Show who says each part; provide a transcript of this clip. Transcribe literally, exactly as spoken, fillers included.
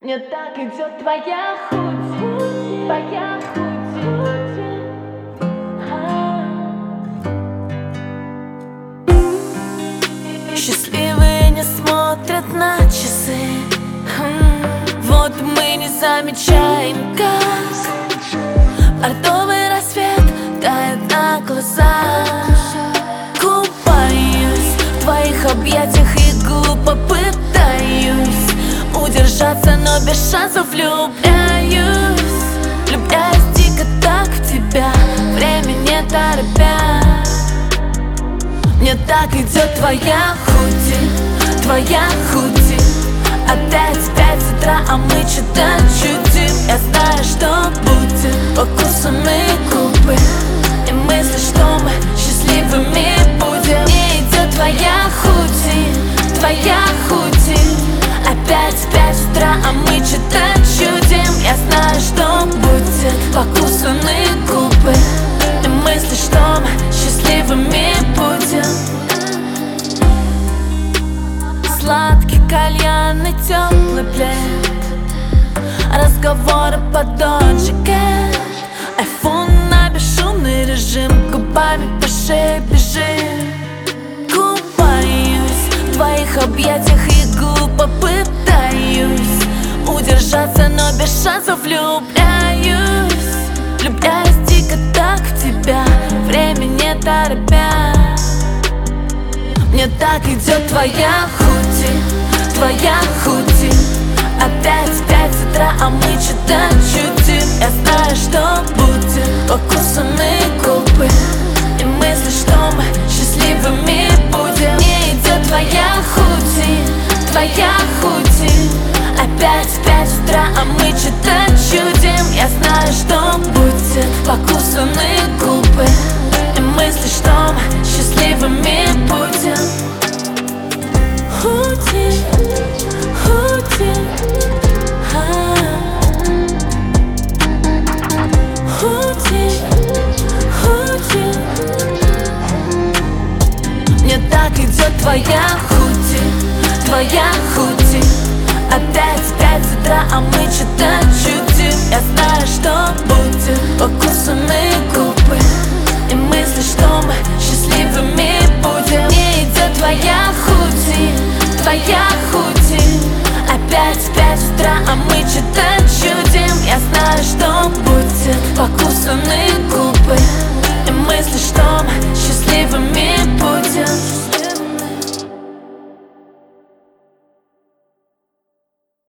Speaker 1: Мне так идет твоя худи, твоя худи.
Speaker 2: Счастливые не смотрят на часы. Вот мы не замечаем, как бордовый рассвет тает на глазах. Купаюсь в твоих объятиях и глупо пытаюсь удержаться, но без шансов влюбляюсь. Влюбляюсь дико так в тебя, время не торопя. Мне так идет твоя худи, твоя худи. Опять в пять утра, а мы что-то чудим. Я знаю, что будет покусанные губы и мысли, что мы счастливыми будем. Мне идет твоя худи, твоя худи. Опять в пять утра, а мы что-то чудим. Я знаю, что будет покусанные губы и мысли, что мы счастливыми будем. Сладкий кальян и теплый плед, разговоры по Doja Cat. Айфон на бесшумный режим, губами по шее бежим. Купаюсь в твоих объятиях и глупо пытаюсь удержаться, но без шансов влюбляюсь. Влюбляюсь дико так в тебя, время не торопя. Мне так идет твоя худи, твоя худи. Опять в пять утра, а мы что-то чудим. Я знаю, что будет покусанные губы и мысли, что мы счастливыми будем. Мне идет твоя худи, твоя худи. Опять в пять утра, а мы что-то чудим. Я знаю, что будет покусанные губы и мысли, что мы счастливыми будем. Худи, худи, а. Худи, худи. Мне так идет твоя худи, твоя худи. Опять в пять утра, а мы что-то чудим. Я знаю, что будет покусанные губы и мысли, что мы счастливыми будем. Мне идет твоя худи, твоя худи. Опять в пять утра, а мы что-то чудим. Я знаю, что будет покусанные губы и мысли, что мы счастливыми